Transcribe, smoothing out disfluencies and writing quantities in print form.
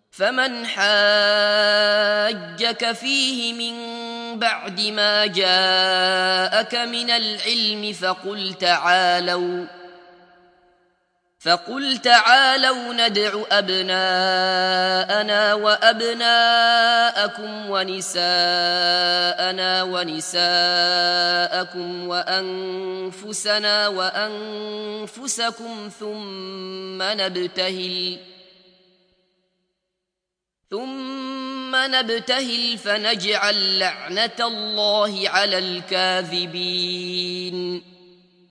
فمن حاجك فيه من بعد ما جاءك من العلم فقل تعالوا ندع أبناءنا وأبناءكم ونساءنا ونساءكم وأنفسنا وأنفسكم ثم نبتهل فنجعل لعنة الله على الكاذبين